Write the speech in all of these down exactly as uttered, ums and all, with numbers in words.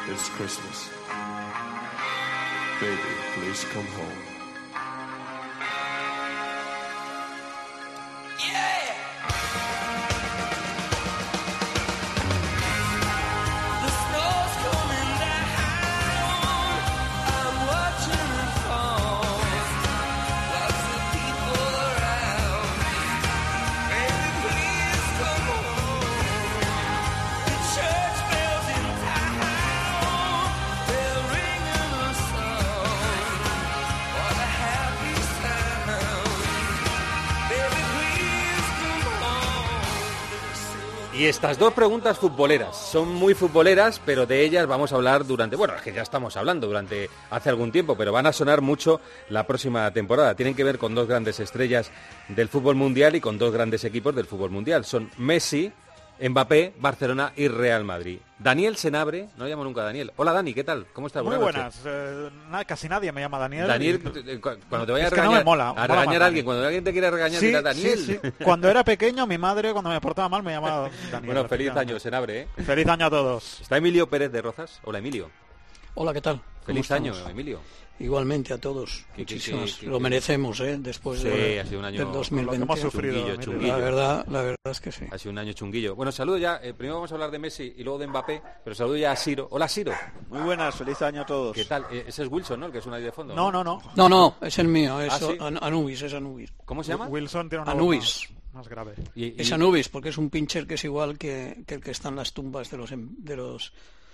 It's Christmas. Baby, please come home. Y estas dos preguntas futboleras, son muy futboleras, pero de ellas vamos a hablar durante, bueno, es que ya estamos hablando durante hace algún tiempo, pero van a sonar mucho la próxima temporada. Tienen que ver con dos grandes estrellas del fútbol mundial y con dos grandes equipos del fútbol mundial. Son Messi, Mbappé, Barcelona y Real Madrid. Daniel Senabre, no llamo nunca a Daniel. Hola Dani, ¿qué tal? ¿Cómo estás? Muy buenas. buenas. Eh, nada, casi nadie me llama Daniel. Daniel, y... cuando te vaya es a regañar, que no me mola, a mola regañar a alguien, Dani. cuando alguien te quiere regañar, sí, dirá Daniel. Sí, sí. Cuando era pequeño, mi madre, cuando me portaba mal, me llamaba Daniel. Bueno, feliz año, Senabre, ¿eh? Feliz año a todos. ¿Está Emilio Pérez de Rozas? Hola, Emilio. Hola, ¿qué tal? Feliz año, Emilio. Igualmente a todos. ¿Qué, Muchísimas. qué, qué, lo qué, merecemos, ¿eh? Después sí, de, ha sido un año del dos mil veinte. Hemos sufrido, chunguillo, chunguillo. La verdad, la verdad es que sí. Ha sido un año chunguillo. Bueno, saludo ya. Eh, primero vamos a hablar de Messi y luego de Mbappé, pero saludo ya a Siro. Hola, Siro. Muy buenas, feliz año a todos. ¿Qué tal? Eh, ese es Wilson, ¿no? El que suena ahí de fondo. No, no, no. No, no, es el mío. Es ¿Ah, sí? An- Anubis, es Anubis. ¿Cómo se llama? Wilson tiene una Anubis. voz más, más grave. Y, y... Es Anubis, porque es un pincher que es igual que, que el que está en las tumbas de los... em- de los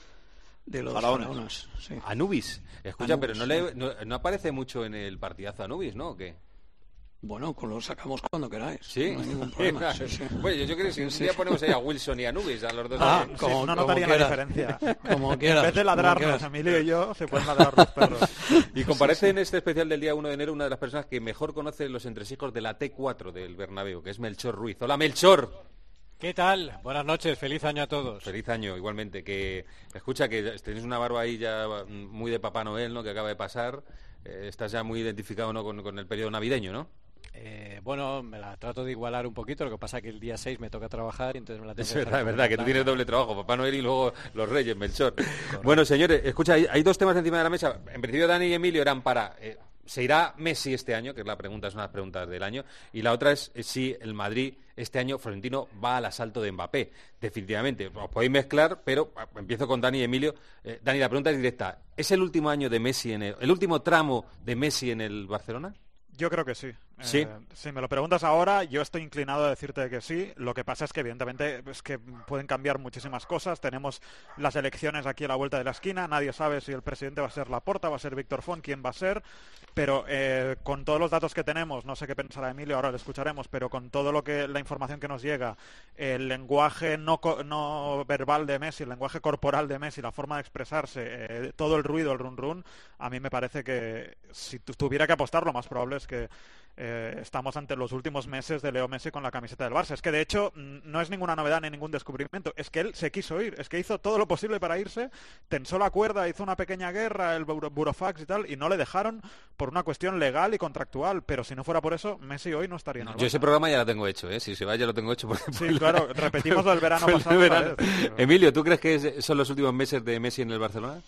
de los Faraones. faraones, sí. Anubis. Escucha, Anubis, pero no, le, no, no aparece mucho en el partidazo Anubis, ¿no? ¿O qué? Bueno, con lo sacamos cuando queráis. Sí. No hay ningún problema. Sí, sí. Bueno, yo, yo creo que si un Sí, día sí. ponemos ahí a Wilson y a Anubis, a los dos. Ah, también. como- Sí, no como notaría la quieras. diferencia. Como quieras. En vez de como ladrarnos, quieras. Emilio y yo, se pueden ladrar los perros. Y comparece en este especial del día uno de enero una de las personas que mejor conoce los entresijos de la T cuatro del Bernabéu, que es Melchor Ruiz. Hola, Melchor. ¿Qué tal? Buenas noches, feliz año a todos. Feliz año, igualmente. Que escucha que tenéis una barba ahí ya muy de Papá Noel, ¿no? Que acaba de pasar. Eh, estás ya muy identificado, ¿no? Con, con el periodo navideño, ¿no? Eh, bueno, me la trato de igualar un poquito, lo que pasa que el día seis me toca trabajar y entonces me la tengo Es que verdad, dejar es verdad, que tú completar. tienes doble trabajo, Papá Noel y luego los Reyes, Melchor. Bueno, señores, escucha, hay, hay dos temas encima de la mesa. En principio, Dani y Emilio eran para... Eh, ¿se irá Messi este año? Que es la pregunta, es una de las preguntas del año. Y la otra es eh, si el Madrid este año, Florentino, va al asalto de Mbappé. Definitivamente. Os podéis mezclar, pero ah, empiezo con Dani y Emilio. Eh, Dani, la pregunta es directa. ¿Es el último año de Messi en el... el último tramo de Messi en el Barcelona? Yo creo que sí. ¿Sí? Eh, si me lo preguntas ahora, yo estoy inclinado a decirte que sí. Lo que pasa es que, evidentemente, es que pueden cambiar muchísimas cosas. Tenemos las elecciones aquí a la vuelta de la esquina. Nadie sabe si el presidente va a ser Laporta, va a ser Víctor Font, quién va a ser. Pero eh, con todos los datos que tenemos, no sé qué pensará Emilio, ahora lo escucharemos, pero con todo lo que la información que nos llega, el lenguaje no, co- no verbal de Messi, el lenguaje corporal de Messi, la forma de expresarse, eh, todo el ruido, el run run, a mí me parece que si tu- tuviera que apostar, lo más probable es que Eh, estamos ante los últimos meses de Leo Messi con la camiseta del Barça. Es que de hecho no es ninguna novedad ni ningún descubrimiento, es que él se quiso ir, es que hizo todo lo posible para irse, tensó la cuerda, hizo una pequeña guerra, el Buro- Burofax y tal, y no le dejaron por una cuestión legal y contractual, pero si no fuera por eso, Messi hoy no estaría en el Yo Barça. ese programa ya lo tengo hecho, ¿eh? Si se va ya lo tengo hecho. Porque Sí, fue claro, la- repetimos lo del verano fue el pasado verano. otra vez, pero- Emilio, ¿tú crees que es- son los últimos meses de Messi en el Barcelona?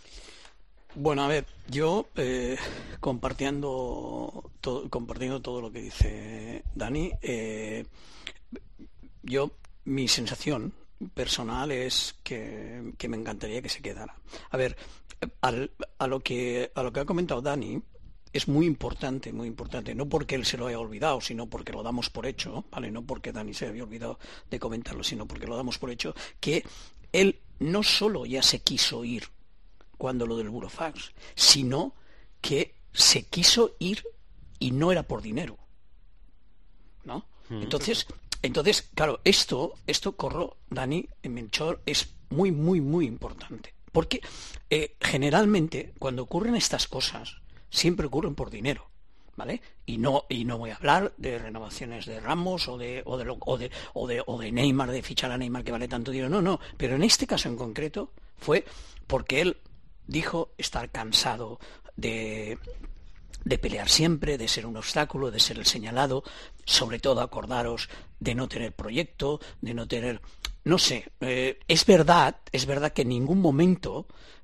Bueno, a ver, yo eh, compartiendo, todo, compartiendo todo lo que dice Dani, eh, yo mi sensación personal es que, que me encantaría que se quedara. A ver, al, a lo que a lo que ha comentado Dani es muy importante, muy importante, no porque él se lo haya olvidado, sino porque lo damos por hecho, ¿vale? No porque Dani se había olvidado de comentarlo, sino porque lo damos por hecho, que él no solo ya se quiso ir cuando lo del Burofax, sino que se quiso ir y no era por dinero, ¿no? Entonces, entonces, claro, esto, esto corro, Dani, en Melchor, es muy, muy, muy importante, porque eh, generalmente cuando ocurren estas cosas siempre ocurren por dinero, ¿vale? Y no y no voy a hablar de renovaciones de Ramos o de o de lo- o de o de, o de Neymar, de fichar a Neymar que vale tanto dinero, no, no, pero en este caso en concreto fue porque él dijo estar cansado de, de pelear siempre, de ser un obstáculo, de ser el señalado, sobre todo acordaros de no tener proyecto, de no tener... No sé, eh, es verdad, es verdad que en ningún momento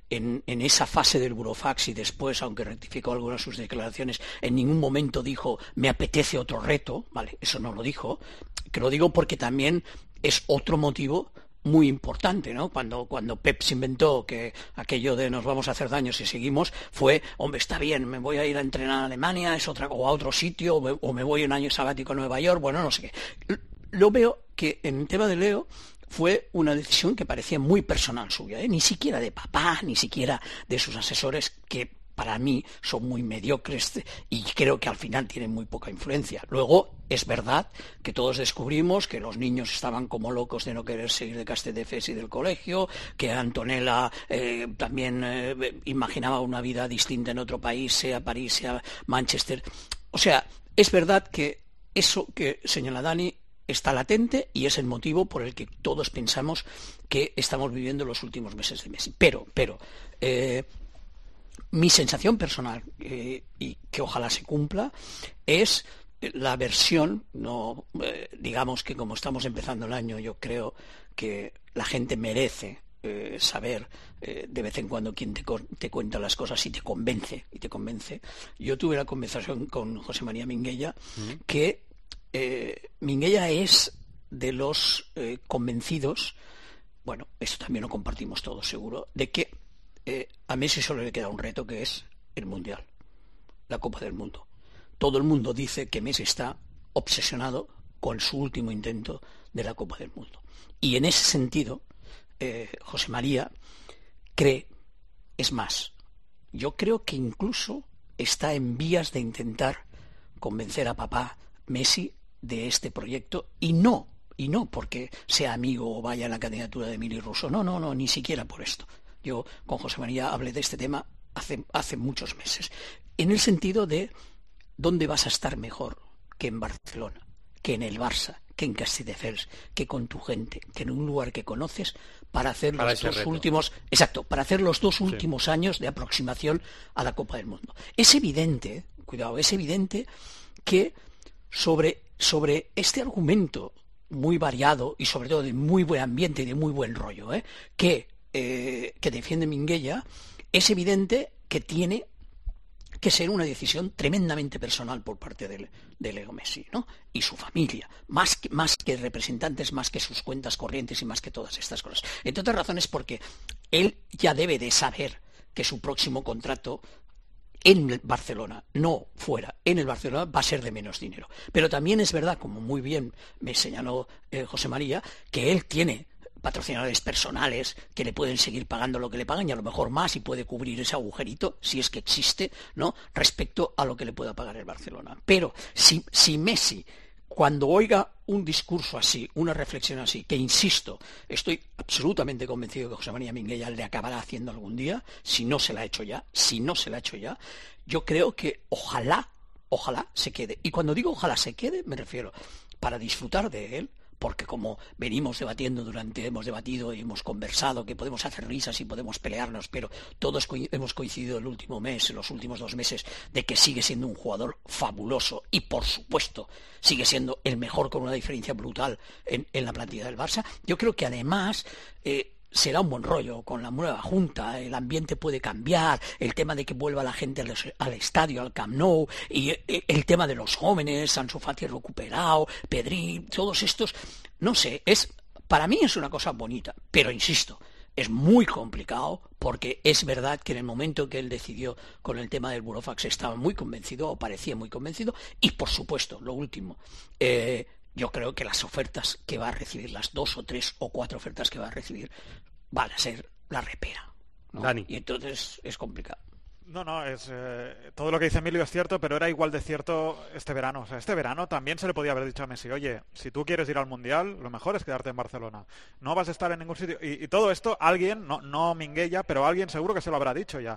en, en esa fase del burofax y después, aunque rectificó algunas de sus declaraciones, en ningún momento dijo me apetece otro reto, vale, eso no lo dijo, que lo digo porque también es otro motivo muy importante, ¿no? Cuando, cuando Pep se inventó que aquello de nos vamos a hacer daño si seguimos, fue, hombre, está bien, me voy a ir a entrenar a Alemania, es otra, o a otro sitio, o me, o me voy un año sabático a Nueva York, bueno, no sé qué. Lo veo que en el tema de Leo fue una decisión que parecía muy personal suya, ¿eh? Ni siquiera de papá, ni siquiera de sus asesores, que para mí son muy mediocres y creo que al final tienen muy poca influencia. Luego, es verdad que todos descubrimos que los niños estaban como locos de no querer seguir de Castedefes y del colegio, que Antonella eh, también eh, imaginaba una vida distinta en otro país, sea París, sea Manchester. O sea, es verdad que eso que señala Dani está latente y es el motivo por el que todos pensamos que estamos viviendo los últimos meses de Messi. Pero, pero... Eh, mi sensación personal, eh, y que ojalá se cumpla, es la versión, no eh, digamos que como estamos empezando el año, yo creo que la gente merece eh, saber eh, de vez en cuando quién te, te cuenta las cosas y te convence, y te convence. Yo tuve la conversación con José María Minguella, mm. que eh, Minguella es de los eh, convencidos, bueno, esto también lo compartimos todos seguro, de que Eh, a Messi solo le queda un reto, que es el Mundial, la Copa del Mundo. Todo el mundo dice que Messi está obsesionado con su último intento de la Copa del Mundo. Y en ese sentido, eh, José María cree, es más, yo creo que incluso está en vías de intentar convencer a papá Messi de este proyecto, y no, y no porque sea amigo o vaya a la candidatura de Emilio Russo, no, no, no, ni siquiera por esto. Yo con José María hablé de este tema hace, hace muchos meses, en el sentido de dónde vas a estar mejor que en Barcelona, que en el Barça, que en Castelldefels, que con tu gente, que en un lugar que conoces, para hacer para los dos reto. últimos, exacto, para hacer los dos últimos sí. años de aproximación a la Copa del Mundo. Es evidente, cuidado, es evidente que sobre, sobre este argumento muy variado y sobre todo de muy buen ambiente y de muy buen rollo, ¿eh? que Eh, que defiende Minguella, es evidente que tiene que ser una decisión tremendamente personal por parte de, de Leo Messi, ¿no? Y su familia, más que, más que representantes, más que sus cuentas corrientes y más que todas estas cosas. Entre otras razones porque él ya debe de saber que su próximo contrato en Barcelona, no fuera, en el Barcelona va a ser de menos dinero. Pero también es verdad, como muy bien me señaló eh, José María, que él tiene patrocinadores personales que le pueden seguir pagando lo que le pagan y a lo mejor más, y puede cubrir ese agujerito, si es que existe, ¿no?, respecto a lo que le pueda pagar el Barcelona. Pero si, si Messi, cuando oiga un discurso así, una reflexión así, que insisto, estoy absolutamente convencido que José María Minguella le acabará haciendo algún día, si no se la ha hecho ya, si no se la ha hecho ya, yo creo que ojalá, ojalá se quede. Y cuando digo ojalá se quede, me refiero para disfrutar de él, porque como venimos debatiendo durante, hemos debatido y hemos conversado que podemos hacer risas y podemos pelearnos, pero todos co- hemos coincidido el último mes, los últimos dos meses, de que sigue siendo un jugador fabuloso y, por supuesto, sigue siendo el mejor con una diferencia brutal en, en la plantilla del Barça. Yo creo que además eh, será un buen rollo con la nueva junta, el ambiente puede cambiar, el tema de que vuelva la gente al, al estadio, al Camp Nou, y el tema de los jóvenes, Ansu Fati recuperado, Pedri, todos estos, no sé, es para mí es una cosa bonita, pero insisto, es muy complicado porque es verdad que en el momento que él decidió con el tema del burofax estaba muy convencido, o parecía muy convencido, y por supuesto, lo último, eh, yo creo que las ofertas que va a recibir, las dos o tres o cuatro ofertas que va a recibir, van a ser la repera, ¿no? Dani. Y entonces es complicado. No, no, es eh, todo lo que dice Emilio es cierto, pero era igual de cierto este verano. O sea, este verano también se le podía haber dicho a Messi, oye, si tú quieres ir al Mundial, lo mejor es quedarte en Barcelona. No vas a estar en ningún sitio. Y, y todo esto, alguien, no, no Minguella, pero alguien seguro que se lo habrá dicho ya.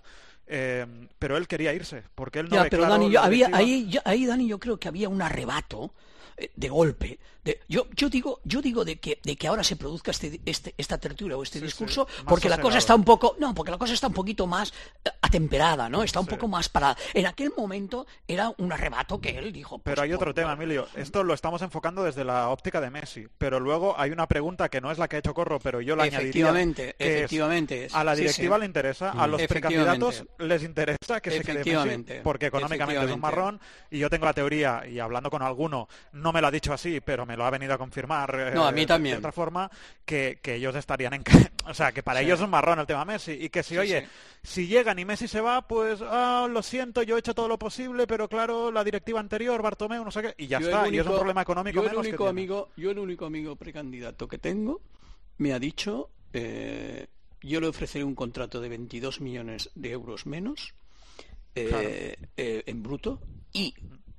Eh, pero él quería irse, porque él no ya, ve pero claro Dani, yo, la había, directiva. ahí, yo, ahí, Dani, yo creo que había un arrebato eh, de golpe. De, yo, yo digo, yo digo de que, de que ahora se produzca este, este, esta tertulia o este Sí, discurso, sí, más porque la cosa sosegado. está un poco, no, porque la cosa está un poquito más eh, atemperada, ¿no? Está un Sí. poco más parada. En aquel momento era un arrebato que él dijo. Pues, Pero hay otro pues, tema, Emilio. Esto lo estamos enfocando desde la óptica de Messi. Pero luego hay una pregunta que no es la que ha hecho Corro, pero yo la añadiría. Efectivamente, que es, efectivamente. es- a la sí, directiva sí. le interesa, a los Efectivamente. precandidatos les interesa que se quede Messi, Efectivamente. porque económicamente es un Efectivamente. marrón. Y yo tengo la teoría, y hablando con alguno, no me lo ha dicho así, pero me lo ha venido a confirmar. eh, No, a mí de- también. De otra forma, que, que ellos estarían en... O sea, que para Sí. ellos es un marrón el tema Messi. Y que si, Sí, oye, sí. si llegan y Messi se va, pues, ah, lo siento, yo he hecho todo lo posible, pero claro, la directiva anterior, Bartomeu, no sé qué, y ya Yo está. el y es un único- problema económico yo el menos que único tiene. amigo, yo el único amigo precandidato que tengo me ha dicho, eh, yo le ofreceré un contrato de veintidós millones de euros menos eh, Claro. eh, en bruto y,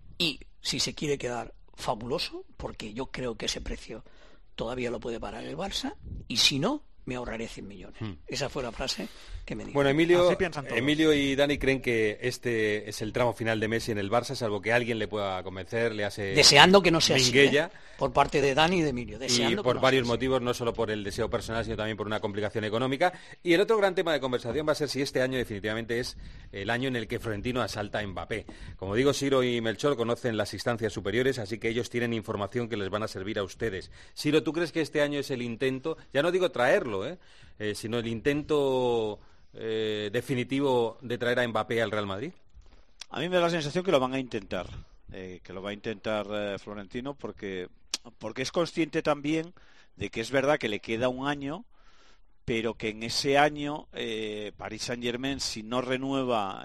y si se quiere quedar fabuloso, porque yo creo que ese precio todavía lo puede pagar el Barça, y si no, me ahorraré cien millones. Hmm. Esa fue la frase que me dijo. Bueno, Emilio, Así piensan todos. Emilio y Dani creen que este es el tramo final de Messi en el Barça, salvo que alguien le pueda convencer, le hace Deseando que no sea así, Minguella. ¿eh? Por parte de Dani y de Emilio. Y Deseando que por no varios sea así. motivos, no solo por el deseo personal, sino también por una complicación económica. Y el otro gran tema de conversación va a ser si este año definitivamente es el año en el que Florentino asalta a Mbappé. Como digo, Siro y Melchor conocen las instancias superiores, así que ellos tienen información que les van a servir a ustedes. Siro, ¿tú crees que este año es el intento, ya no digo traerlo, eh, eh, sino el intento eh, definitivo de traer a Mbappé al Real Madrid? A mí me da la sensación que lo van a intentar, eh, que lo va a intentar eh, Florentino, porque, porque es consciente también de que es verdad que le queda un año, pero que en ese año eh, Paris Saint-Germain, si no renueva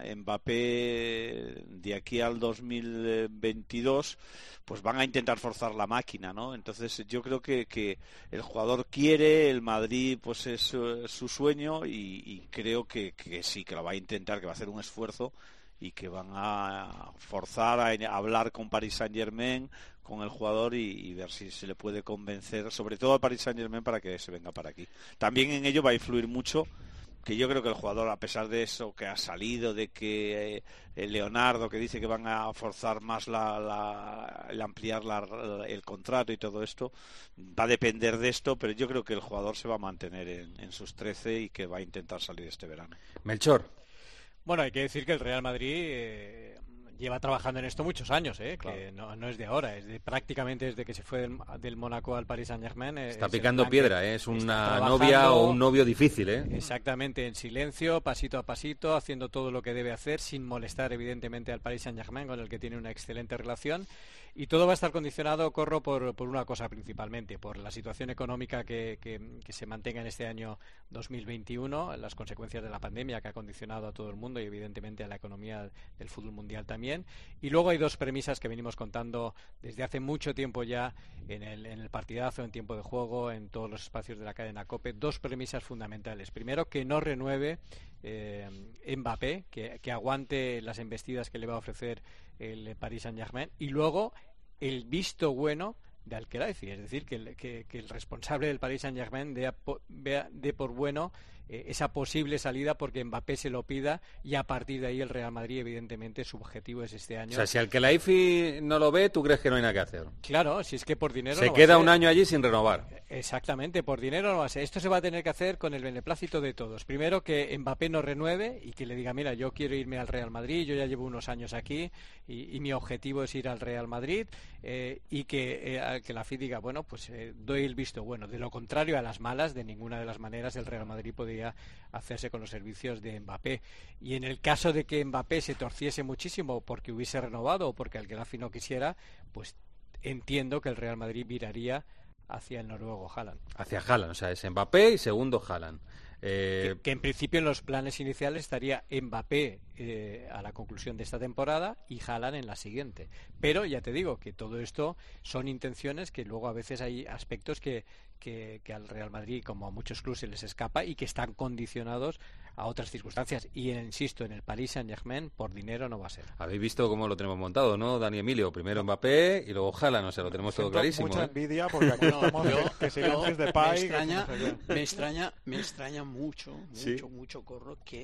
Mbappé de aquí al dos mil veintidós, pues van a intentar forzar la máquina, ¿no? Entonces yo creo que, que el jugador quiere, el Madrid pues es su, su sueño y, y creo que, que sí, que lo va a intentar, que va a hacer un esfuerzo y que van a forzar a hablar con Paris Saint-Germain, con el jugador y, y ver si se le puede convencer, sobre todo al Paris Saint-Germain, para que se venga para aquí. También en ello va a influir mucho, que yo creo que el jugador, a pesar de eso que ha salido, de que eh, Leonardo, que dice que van a forzar más la, la, el ampliar la, el contrato y todo esto, va a depender de esto, pero yo creo que el jugador se va a mantener en, en sus trece y que va a intentar salir este verano. Melchor. Bueno, hay que decir que el Real Madrid eh, lleva trabajando en esto muchos años, ¿eh? Claro. Que no, no es de ahora, es de, prácticamente desde que se fue del, del Mónaco al Paris Saint-Germain. eh, Está es el picando plan piedra, que ¿eh? Es está una trabajando novia o un novio difícil, ¿eh? Exactamente, en silencio, pasito a pasito, haciendo todo lo que debe hacer, sin molestar evidentemente al Paris Saint-Germain, con el que tiene una excelente relación. Y todo va a estar condicionado, Corro, por, por una cosa principalmente, por la situación económica que, que, que se mantenga en este año dos mil veintiuno, las consecuencias de la pandemia que ha condicionado a todo el mundo y evidentemente a la economía del fútbol mundial también. Y luego hay dos premisas que venimos contando desde hace mucho tiempo ya en el, en el partidazo, en tiempo de juego, en todos los espacios de la cadena COPE. Dos premisas fundamentales. Primero, que no renueve eh, Mbappé, que, que aguante las embestidas que le va a ofrecer el Paris Saint-Germain, y luego el visto bueno de Al-Khelaifi, es decir, que el, que, que el responsable del Paris Saint-Germain dé, vea, dé por bueno eh, esa posible salida porque Mbappé se lo pida, y a partir de ahí el Real Madrid, evidentemente, su objetivo es este año. O sea, si Al-Khelaifi no lo ve, ¿tú crees que no hay nada que hacer? Claro, si es que por dinero Se no va queda a ser. un año allí sin renovar. Exactamente, por dinero no va a ser. Esto se va a tener que hacer con el beneplácito de todos. Primero, que Mbappé no renueve y que le diga, mira, yo quiero irme al Real Madrid, yo ya llevo unos años aquí y, y mi objetivo es ir al Real Madrid, eh, y que, eh, que la F I diga, bueno, pues eh, doy el visto bueno. De lo contrario, a las malas, de ninguna de las maneras el Real Madrid podría hacerse con los servicios de Mbappé. Y en el caso de que Mbappé se torciese muchísimo porque hubiese renovado o porque Al-Khelaifi no quisiera, pues entiendo que el Real Madrid viraría hacia el noruego Haaland. Hacia Haaland, o sea, es Mbappé y segundo Haaland. Eh... Que, que en principio en los planes iniciales estaría Mbappé eh, a la conclusión de esta temporada y Haaland en la siguiente. Pero ya te digo que todo esto son intenciones, que luego a veces hay aspectos que, que, que al Real Madrid, como a muchos clubes, se les escapa y que están condicionados a otras circunstancias. Y insisto, en el Paris Saint-Germain por dinero no va a ser. Habéis visto cómo lo tenemos montado, ¿no, Dani Emilio? Primero Mbappé y luego Haaland, o sea, lo tenemos todo Siento clarísimo. mucha ¿eh? envidia porque aquí No, estamos yo- que, que si yo- Memphis me Depay, que si extraña, no sé qué. me extraña, me extraña mucho, mucho, Sí. mucho, Corro, que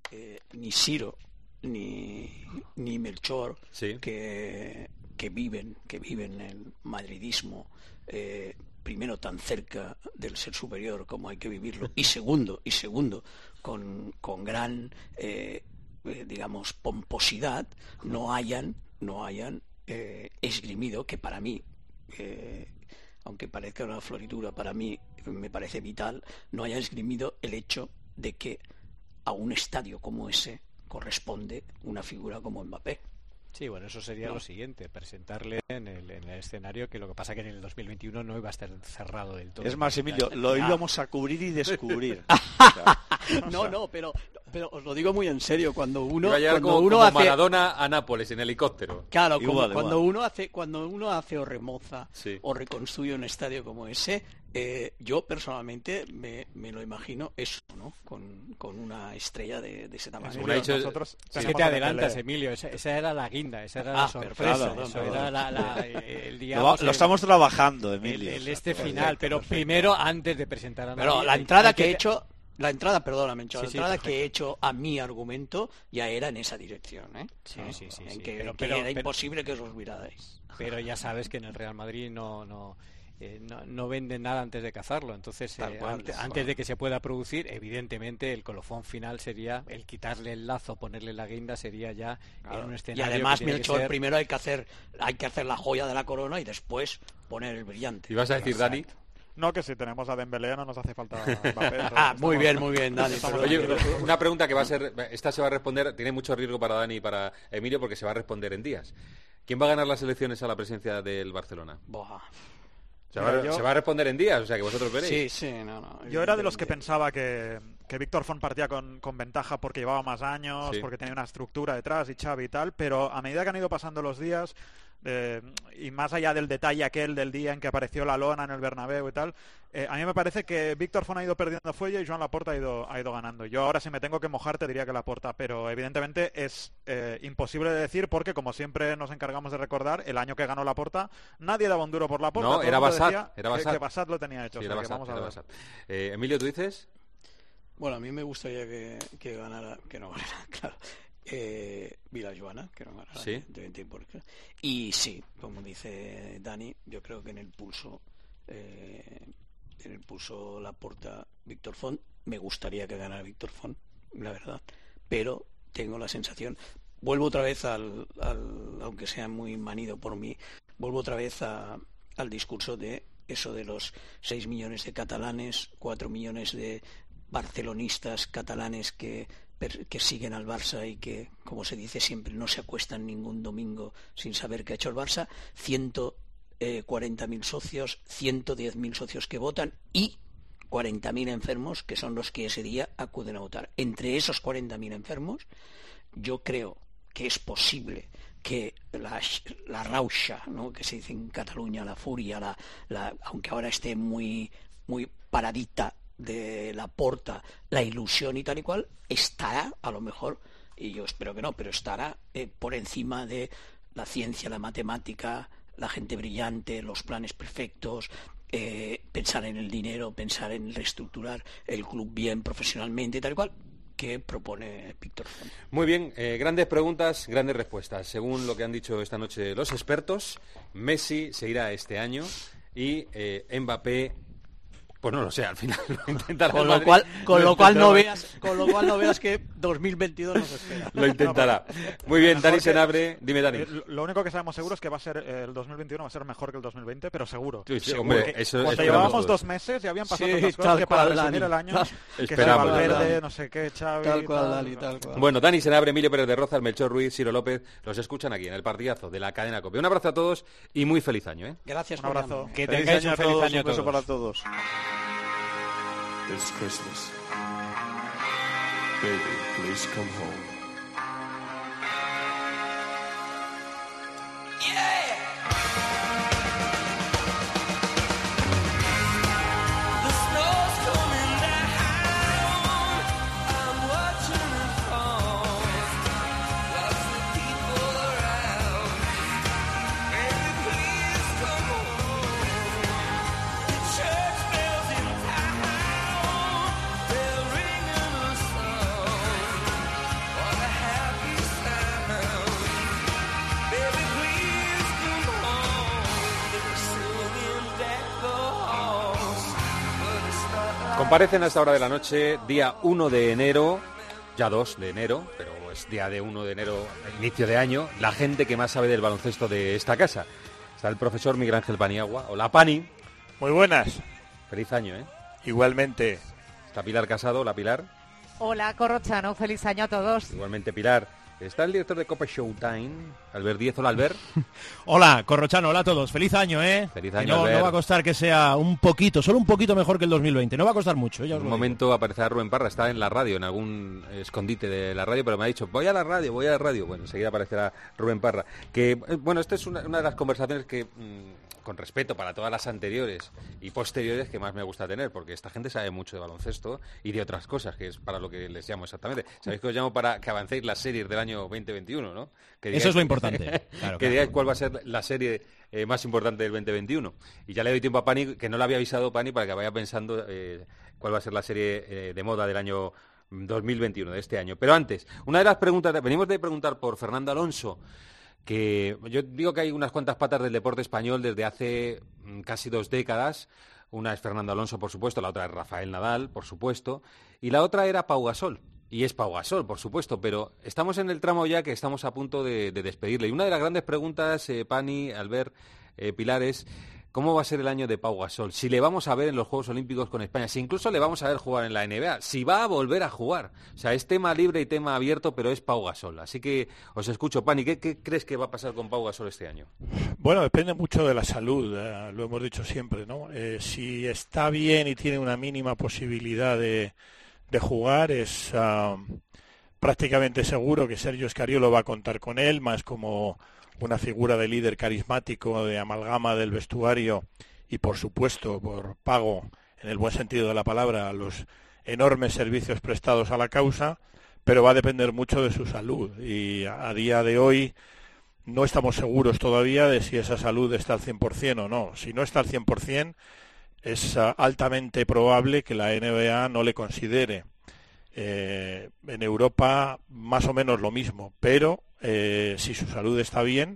eh, ni Ciro ni, ni Melchor, sí. que, que viven que viven el madridismo, eh, primero tan cerca del ser superior como hay que vivirlo, y segundo y segundo con, con gran eh, eh, digamos pomposidad, no hayan no hayan eh, esgrimido, que para mí eh, aunque parezca una floritura, para mí me parece vital, no haya esgrimido el hecho de que a un estadio como ese corresponde una figura como Mbappé. Sí, bueno, eso sería no. lo siguiente, presentarle en el, en el escenario, que lo que pasa que en el dos mil veintiuno no iba a estar cerrado del todo. Es más, Emilio, lo íbamos a cubrir y descubrir. no, no, pero, pero os lo digo muy en serio, cuando uno, iba a llegar cuando como, uno como hace... Maradona a Nápoles en helicóptero. Claro, como igual, cuando igual. uno hace cuando uno hace o remoza sí. o reconstruye un estadio como ese, eh, yo personalmente me, me lo imagino eso, ¿no? Con, con una estrella de, de ese tamaño. Emilio, dicho, nosotros sí. Es que te adelantas, Emilio, esa, esa era la guinda, esa era ah, la sorpresa, perfecto, eso perdón, era perdón. la, la, el, lo, digamos, lo el, estamos trabajando, el, Emilio. el este Perfecto, final, pero perfecto. primero antes de presentar a Pero nadie, la hay- entrada hay que he hecho, la entrada, perdóname, Sí, la sí, entrada perfecto. que he hecho a mi argumento ya era en esa dirección, ¿eh? Sí, sí, sí, En sí, que, pero- que pero- era pero- imposible que os olvidarais. pero ya sabes que en el Real Madrid no no eh, no, no venden nada antes de cazarlo, entonces Tal eh, cual, antes, tal antes cual. de que se pueda producir, evidentemente el colofón final sería el quitarle el lazo, ponerle la guinda, sería ya en un Y escenario además, que tiene que Melchor, ser- primero hay que hacer hay que hacer la joya de la corona y después poner el brillante. ¿Y vas a decir, Dani? No, que si tenemos a Dembélé no nos hace falta Mbappé. entonces Ah, muy estamos- bien, muy bien, Dani. estamos perdón. Oye, tranquilos. una pregunta que va a ser, esta se va a responder, tiene mucho riesgo para Dani y para Emilio porque se va a responder en días. ¿Quién va a ganar las elecciones a la presidencia del Barcelona? Buah. Se va, a- Mira, yo- se va a responder en días, o sea que vosotros veréis. Sí, sí, no, no. Yo era de los que pensaba que, que Víctor Font partía con, con ventaja porque llevaba más años, Sí. porque tenía una estructura detrás y Xavi y tal, pero a medida que han ido pasando los días, eh, y más allá del detalle aquel del día en que apareció la lona en el Bernabéu y tal, eh, a mí me parece que Víctor Font ha ido perdiendo fuelle y Joan Laporta ha ido, ha ido ganando. Yo ahora si me tengo que mojar te diría que Laporta, pero evidentemente es eh, imposible de decir porque, como siempre nos encargamos de recordar, el año que ganó Laporta nadie daba un duro por Laporta. No, Todo el era mundo Bassat, decía era que- Bassat. que Bassat lo tenía hecho. Sí, o era sea que Bassat, vamos a era ver. Bassat. Eh, Emilio, ¿tú dices? Bueno, a mí me gustaría que, que ganara, que no ganara, claro, eh, Villajoana, que no ganara, Sí. evidentemente, porque- y sí, como dice Dani, yo creo que en el pulso, eh, en el pulso Laporta, Víctor Font, me gustaría que ganara Víctor Font, la verdad, pero tengo la sensación, vuelvo otra vez al, al aunque sea muy manido por mí, vuelvo otra vez a, al discurso de eso de los seis millones de catalanes, cuatro millones de barcelonistas catalanes que, que siguen al Barça y que, como se dice siempre, no se acuestan ningún domingo sin saber qué ha hecho el Barça, ciento cuarenta mil socios, ciento diez mil socios que votan y cuarenta mil enfermos que son los que ese día acuden a votar. Entre esos cuarenta mil enfermos, yo creo que es posible que la, la rauxa, ¿no?, que se dice en Cataluña, la furia, la, la, aunque ahora esté muy, muy paradita de Laporta, la ilusión y tal y cual, estará a lo mejor, y yo espero que no, pero estará eh, por encima de la ciencia, la matemática, la gente brillante, los planes perfectos, eh, pensar en el dinero, pensar en reestructurar el club bien profesionalmente y tal y cual, que propone Víctor Font. Muy bien, eh, grandes preguntas, grandes respuestas. Según lo que han dicho esta noche los expertos, Messi se irá este año y eh, Mbappé, pues no lo sé, al final lo intentará. Con el lo Madrid, cual, con lo cual no intentará- veas, con lo cual no veas que dos mil veintidós nos espera. Lo intentará. Muy bien, Mejor Dani que- Senabre, dime Dani. Eh, lo- Lo único que sabemos seguro es que va a ser eh, el dos mil veintiuno va a ser mejor que el dos mil veinte, pero seguro. Sí, sí, Seguro. hombre, Porque eso cuando esperamos llevábamos todos. dos meses ya habían pasado Sí, tantas cosas tal que para cual, resumir Dani. el año, que se Esperamos, Valverde, Dani. no sé qué, Xavi, Tal cual, tal. Dani, tal cual. Bueno, Dani Senabre, Emilio Pérez de Rozas, Melchor Ruiz, Ciro López, los escuchan aquí en el partidazo de la cadena COPE. Un abrazo a todos y muy feliz año, ¿eh? Gracias Un por abrazo. llamarme. Que Feliz tengáis año un a feliz todos, año a un beso todos. para todos. It's Christmas. Baby, please come home. Aparecen a esta hora de la noche, día uno de enero, ya dos de enero, pero es día de uno de enero, inicio de año, la gente que más sabe del baloncesto de esta casa. Está el profesor Miguel Ángel Paniagua. Hola, Pani. Muy buenas. Feliz año, ¿eh? Igualmente. Está Pilar Casado. Hola, Pilar. Hola, Corrochano. Feliz año a todos. Igualmente, Pilar. Está el director de Copa Showtime, Albert Díez. Hola, Albert. Hola, Corrochano. Hola a todos. Feliz año, ¿eh? Feliz año, no, Albert. No va a costar que sea un poquito, solo un poquito mejor que el dos mil veinte. No va a costar mucho. Ya os en un lo momento digo. aparecerá Rubén Parra. Está en la radio, en algún escondite de la radio, pero me ha dicho, voy a la radio, voy a la radio. Bueno, enseguida aparecerá Rubén Parra. Que, bueno, esta es una, una de las conversaciones que... Mmm, con respeto para todas las anteriores y posteriores, que más me gusta tener, porque esta gente sabe mucho de baloncesto y de otras cosas, que es para lo que les llamo exactamente. Sabéis que os llamo para que avancéis las series del año veinte veintiuno, ¿no? Que digáis, eso es lo importante. Claro, que claro. digáis cuál va a ser la serie eh, más importante del veinte veintiuno. Y ya le doy tiempo a Pani, que no le había avisado Pani, para que vaya pensando eh, cuál va a ser la serie eh, de moda del año dos mil veintiuno, de este año. Pero antes, una de las preguntas, venimos de preguntar por Fernando Alonso, que yo digo que hay unas cuantas patas del deporte español desde hace mm, casi dos décadas. Una es Fernando Alonso, por supuesto, la otra es Rafael Nadal, por supuesto, y la otra era Pau Gasol, y es Pau Gasol, por supuesto, pero estamos en el tramo ya que estamos a punto de, de despedirle. Y una de las grandes preguntas, eh, Pani, Albert, eh, Pilar, es ¿cómo va a ser el año de Pau Gasol? Si le vamos a ver en los Juegos Olímpicos con España, si incluso le vamos a ver jugar en la N B A, si va a volver a jugar. O sea, es tema libre y tema abierto, pero es Pau Gasol. Así que os escucho, Pani, ¿qué, qué crees que va a pasar con Pau Gasol este año? Bueno, depende mucho de la salud, eh, lo hemos dicho siempre, ¿no? Eh, si está bien y tiene una mínima posibilidad de, de jugar, es uh, prácticamente seguro que Sergio Scariolo va a contar con él, más como una figura de líder carismático, de amalgama del vestuario y, por supuesto, por pago, en el buen sentido de la palabra, los enormes servicios prestados a la causa, pero va a depender mucho de su salud. Y a, a día de hoy no estamos seguros todavía de si esa salud está al cien por ciento o no. Si no está al cien por ciento, es uh, altamente probable que la N B A no le considere. Eh, en Europa más o menos lo mismo, pero eh, si su salud está bien,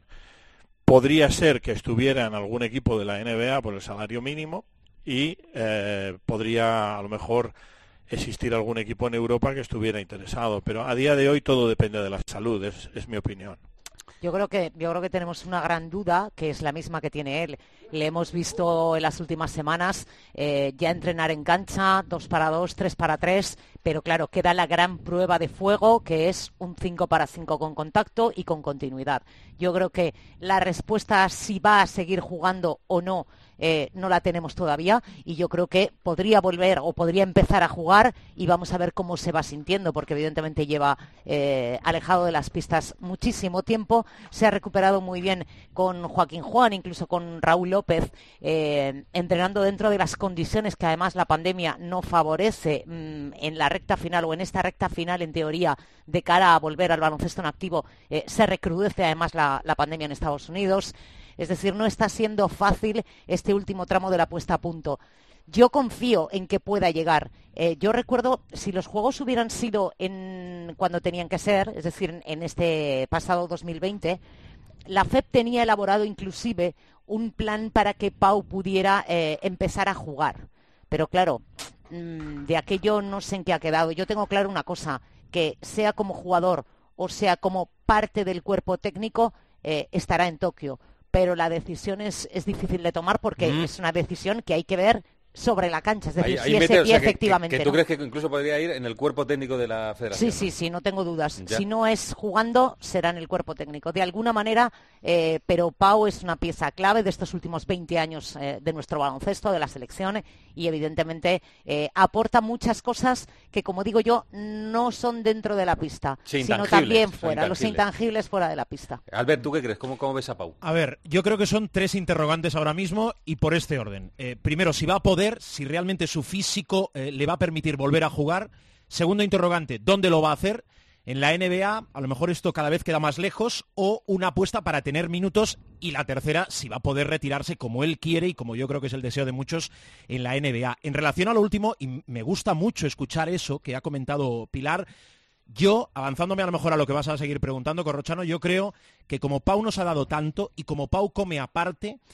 podría ser que estuviera en algún equipo de la N B A por el salario mínimo y eh, podría a lo mejor existir algún equipo en Europa que estuviera interesado, pero a día de hoy todo depende de la salud, es, es mi opinión. Yo creo que yo creo que tenemos una gran duda, que es la misma que tiene él. Le hemos visto en las últimas semanas eh, ya entrenar en cancha, dos para dos, tres para tres, pero claro, queda la gran prueba de fuego, que es un cinco para cinco con contacto y con continuidad. Yo creo que la respuesta a si va a seguir jugando o no, Eh, no la tenemos todavía, y yo creo que podría volver o podría empezar a jugar, y vamos a ver cómo se va sintiendo, porque evidentemente lleva eh, alejado de las pistas muchísimo tiempo. Se ha recuperado muy bien con Joaquín Juan, incluso con Raúl López, eh, entrenando dentro de las condiciones que además la pandemia no favorece mmm, en la recta final o en esta recta final, en teoría, de cara a volver al baloncesto en activo. Eh, se recrudece además la, la pandemia en Estados Unidos. Es decir, no está siendo fácil este último tramo de la puesta a punto. Yo confío en que pueda llegar. Eh, yo recuerdo, si los juegos hubieran sido en cuando tenían que ser, es decir, en, en este pasado dos mil veinte, la F E P tenía elaborado inclusive un plan para que Pau pudiera eh, empezar a jugar. Pero claro, mmm, de aquello no sé en qué ha quedado. Yo tengo claro una cosa, que sea como jugador o sea como parte del cuerpo técnico, eh, estará en Tokio. Pero la decisión es, es difícil de tomar, porque mm. es una decisión que hay que ver sobre la cancha, es decir, ahí, ahí si mete, ese pie o sea, que, efectivamente. Que, que tú ¿no? crees que incluso podría ir en el cuerpo técnico de la federación. Sí, sí, ¿no? sí, no tengo dudas. Ya. Si no es jugando, será en el cuerpo técnico. De alguna manera, eh, pero Pau es una pieza clave de estos últimos veinte años eh, de nuestro baloncesto, de la selección, y evidentemente eh, aporta muchas cosas que, como digo yo, no son dentro de la pista, sí, sino también fuera, los intangibles fuera de la pista. Albert, ¿tú qué crees? ¿Cómo, cómo ves a Pau? A ver, yo creo que son tres interrogantes ahora mismo, y por este orden. Eh, primero, si va a poder, si realmente su físico eh, le va a permitir volver a jugar. Segundo interrogante, ¿dónde lo va a hacer? En la N B A, a lo mejor esto cada vez queda más lejos, o una apuesta para tener minutos. Y la tercera, si va a poder retirarse como él quiere y como yo creo que es el deseo de muchos en la N B A. En relación a lo último, y me gusta mucho escuchar eso que ha comentado Pilar, yo, avanzándome a lo mejor a lo que vas a seguir preguntando, Corrochano, yo creo que como Pau nos ha dado tanto y como Pau come aparte,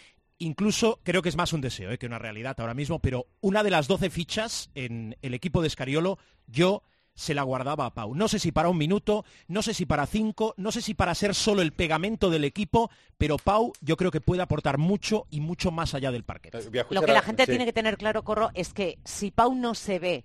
incluso creo que es más un deseo ¿eh? que una realidad ahora mismo, pero una de las doce fichas en el equipo de Scariolo, yo se la guardaba a Pau. No sé si para un minuto, no sé si para cinco, no sé si para ser solo el pegamento del equipo, pero Pau yo creo que puede aportar mucho y mucho más allá del parquet. Lo que la gente sí. tiene que tener claro, Corro, es que si Pau no se ve,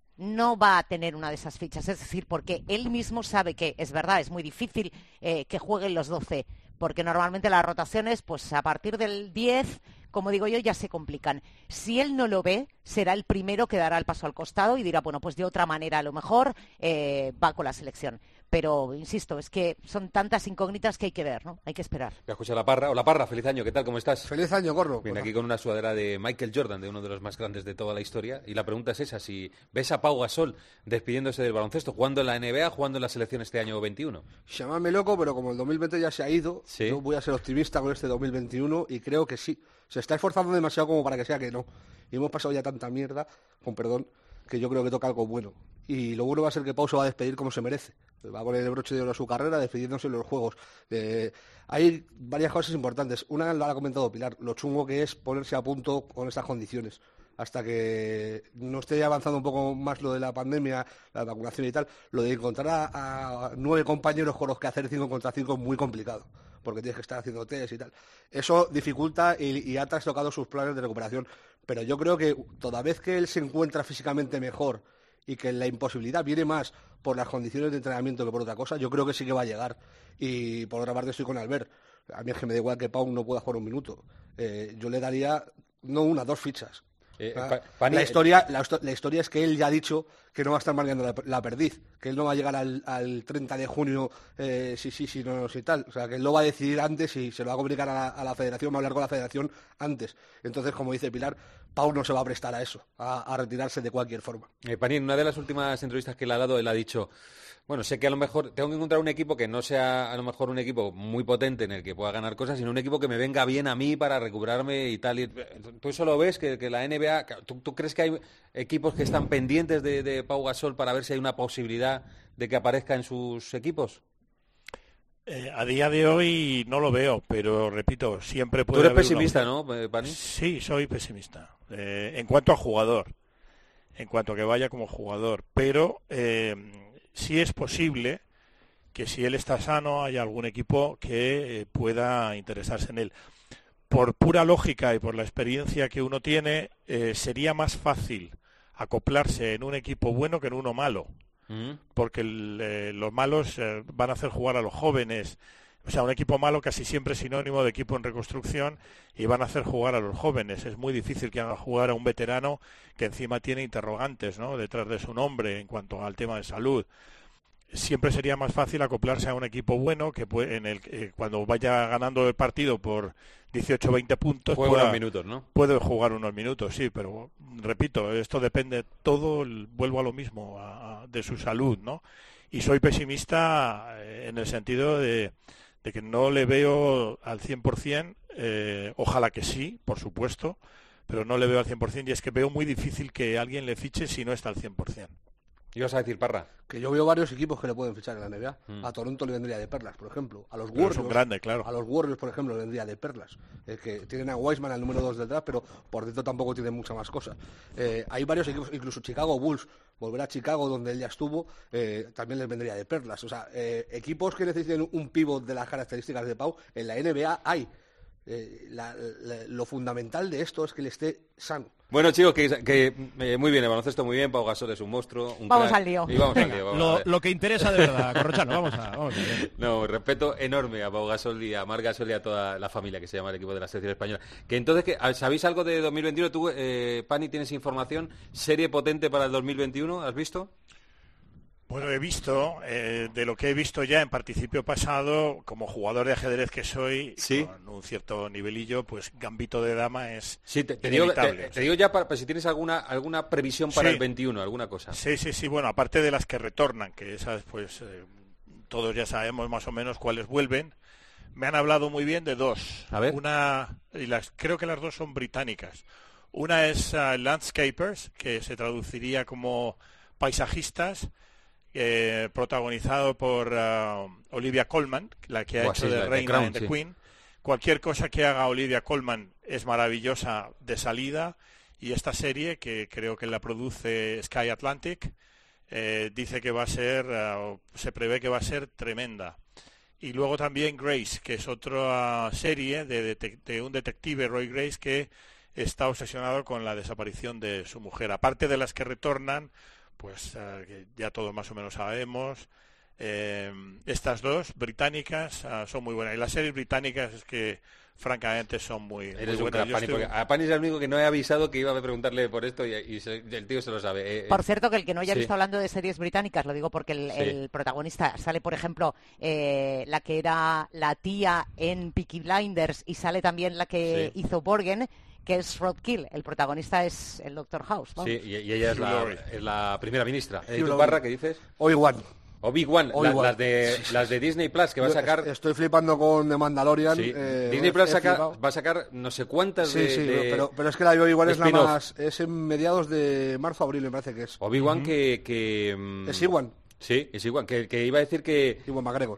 no va a tener una de esas fichas. Es decir, porque él mismo sabe que, es verdad, es muy difícil eh, que jueguen los doce, porque normalmente las rotaciones, pues a partir del diez, como digo yo, ya se complican. Si él no lo ve, será el primero que dará el paso al costado y dirá, bueno, pues de otra manera a lo mejor eh, va con la selección. Pero, insisto, es que son tantas incógnitas que hay que ver, ¿no? Hay que esperar. Voy a escuchar a la Parra. Hola, Parra, feliz año, ¿qué tal? ¿Cómo estás? Feliz año, Gorro. Viene aquí con una sudadera de Michael Jordan, de uno de los más grandes de toda la historia, y la pregunta es esa, si ves a Pau Gasol despidiéndose del baloncesto, jugando en la N B A, jugando en la selección este año veintiuno. Llamadme loco, pero como el dos mil veinte ya se ha ido, ¿Sí? yo voy a ser optimista con este dos mil veintiuno y creo que sí. Se está esforzando demasiado como para que sea que no. Y hemos pasado ya tanta mierda, con perdón, que yo creo que toca algo bueno. Y lo bueno va a ser que Pau se va a despedir como se merece. Va a poner el broche de oro a su carrera, despidiéndose en los juegos. Eh, hay varias cosas importantes. Una la ha comentado Pilar, lo chungo que es ponerse a punto con estas condiciones. Hasta que no esté avanzando un poco más lo de la pandemia, la vacunación y tal, lo de encontrar a, a nueve compañeros con los que hacer cinco contra cinco es muy complicado, porque tienes que estar haciendo test y tal. Eso dificulta y, y ha trastocado sus planes de recuperación. Pero yo creo que toda vez que él se encuentra físicamente mejor y que la imposibilidad viene más por las condiciones de entrenamiento que por otra cosa, yo creo que sí que va a llegar. Y por otra parte estoy con Albert. A mí es que me da igual que Pau no pueda jugar un minuto. Eh, yo le daría, no una, dos fichas. Eh, la, pa, Pani, la, historia, la, la historia es que él ya ha dicho que no va a estar marcando la, la perdiz, que él no va a llegar al, al treinta de junio, eh, sí, sí, sí, no, no, sí, tal. O sea, que él lo va a decidir antes y se lo va a comunicar a la, a la federación, va a hablar con la federación antes. Entonces, como dice Pilar, Pau no se va a prestar a eso, a, a retirarse de cualquier forma. Eh, Pani, en una de las últimas entrevistas que le ha dado, él ha dicho, bueno, sé que a lo mejor tengo que encontrar un equipo que no sea a lo mejor un equipo muy potente en el que pueda ganar cosas, sino un equipo que me venga bien a mí para recuperarme y tal. Y, ¿tú eso lo ves? Que, que la N B A, ¿tú, ¿tú crees que hay equipos que están pendientes de, de Pau Gasol para ver si hay una posibilidad de que aparezca en sus equipos? Eh, a día de hoy no lo veo, pero repito, siempre puede haber... Tú eres haber pesimista, una... ¿no, Pani? Sí, soy pesimista. Eh, en cuanto a jugador, en cuanto a que vaya como jugador, pero eh, sí es posible que si él está sano haya algún equipo que eh, pueda interesarse en él. Por pura lógica y por la experiencia que uno tiene, eh, sería más fácil acoplarse en un equipo bueno que en uno malo. Porque el, eh, los malos eh, van a hacer jugar a los jóvenes. O sea, un equipo malo casi siempre es sinónimo de equipo en reconstrucción y van a hacer jugar a los jóvenes. Es muy difícil que haga jugar a un veterano que encima tiene interrogantes, ¿no?, detrás de su nombre en cuanto al tema de salud. Siempre sería más fácil acoplarse a un equipo bueno que puede, en el eh, cuando vaya ganando el partido por dieciocho o veinte puntos puede, unos minutos, ¿no? puede jugar unos minutos, sí, pero repito, esto depende todo, el, vuelvo a lo mismo, a, a, de su salud, ¿no? Y soy pesimista eh, en el sentido de, de que no le veo al cien por ciento, eh, ojalá que sí, por supuesto, pero no le veo al cien por ciento y es que veo muy difícil que alguien le fiche si no está al cien por ciento. ¿Y vas a decir, Parra? Que yo veo varios equipos que le pueden fichar en la N B A. Mm. A Toronto le vendría de perlas, por ejemplo. A los Pero Warriors, es un grande, claro. A los Warriors, por ejemplo, le vendría de perlas. Eh, que tienen a Wiseman al número dos del draft, pero por dentro tampoco tienen mucha más cosa. Eh, hay varios equipos, incluso Chicago Bulls, volver a Chicago, donde él ya estuvo, eh, también les vendría de perlas. O sea, eh, equipos que necesiten un pívot de las características de Pau, en la N B A hay. Eh, la, la, lo fundamental de esto es que él esté sano. Bueno, chicos, que, que eh, muy bien, el baloncesto muy bien, Pau Gasol es un monstruo. Un vamos crack, al lío. Y vamos al lío. Vamos lo, a ver. lo que interesa de verdad, Corrochano, vamos a, vamos a ver. No, respeto enorme a Pau Gasol y a Marc Gasol y a toda la familia que se llama el equipo de la selección española. Que entonces, que ¿sabéis algo de dos mil veintiuno? ¿Tú, eh, Pani, tienes información? ¿Serie potente para el dos mil veintiuno? ¿Has visto? Bueno, he visto, eh, de lo que he visto ya en participio pasado, como jugador de ajedrez que soy, ¿sí?, con un cierto nivelillo, pues Gambito de Dama es sí, te, te, digo, te, te o sea. digo ya para, para si tienes alguna alguna previsión para sí. el veintiuno, alguna cosa. Sí, sí, sí, bueno, aparte de las que retornan, que esas pues eh, todos ya sabemos más o menos cuáles vuelven, me han hablado muy bien de dos. A ver. Una, y las creo que las dos son británicas. Una es uh, Landscapers, que se traduciría como paisajistas, Eh, protagonizado por uh, Olivia Colman, la que ha Buah, hecho sí, de la, Reina Crown, en The sí. Queen, cualquier cosa que haga Olivia Colman es maravillosa de salida, y esta serie, que creo que la produce Sky Atlantic, eh, dice que va a ser, uh, se prevé que va a ser tremenda. Y luego también Grace, que es otra serie de, de, de un detective, Roy Grace, que está obsesionado con la desaparición de su mujer. Aparte de las que retornan, pues uh, que ya todos más o menos sabemos, eh, estas dos británicas uh, son muy buenas. Y las series británicas es que francamente son muy, Eres muy un buenas. crack, Pani, estoy... porque a Pani es el único que no he avisado que iba a preguntarle por esto, y, y se, el tío se lo sabe. Eh, por cierto, que el que no haya sí. visto hablando de series británicas, lo digo porque el, Sí. el protagonista sale, por ejemplo, eh, la que era la tía en Peaky Blinders, y sale también la que Sí. hizo Borgen, que es Rod Kill. El protagonista es el doctor House. Vamos. Sí, y, y ella es la, es la primera ministra. ¿Y Hugh tú, Laurie. Parra, qué dices? Obi-Wan. Obi-Wan, la- Obi-Wan. las, de, las de Disney Plus, que va a Yo sacar... Estoy flipando con The Mandalorian. Sí. eh, Disney he Plus saca- flipado. va a sacar no sé cuántas Sí, de, sí, de- pero, pero es que la de Obi-Wan de es la spin-off. más... Es en mediados de marzo-abril, me parece que es. Obi-Wan que... que mm, Es Iwan. Sí, es Iwan, que, que iba a decir que... Iwan McGregor.